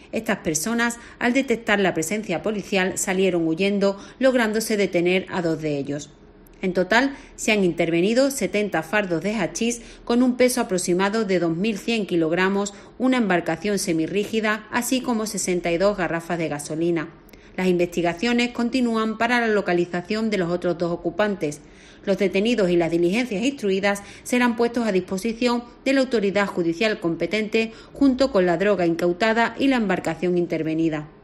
Estas personas, al detectar la presencia policial, salieron huyendo, lográndose detener a 2 de ellos. En total, se han intervenido 70 fardos de hachís con un peso aproximado de 2.100 kilogramos, una embarcación semirrígida, así como 62 garrafas de gasolina. Las investigaciones continúan para la localización de los otros 2 ocupantes. Los detenidos y las diligencias instruidas serán puestos a disposición de la autoridad judicial competente junto con la droga incautada y la embarcación intervenida.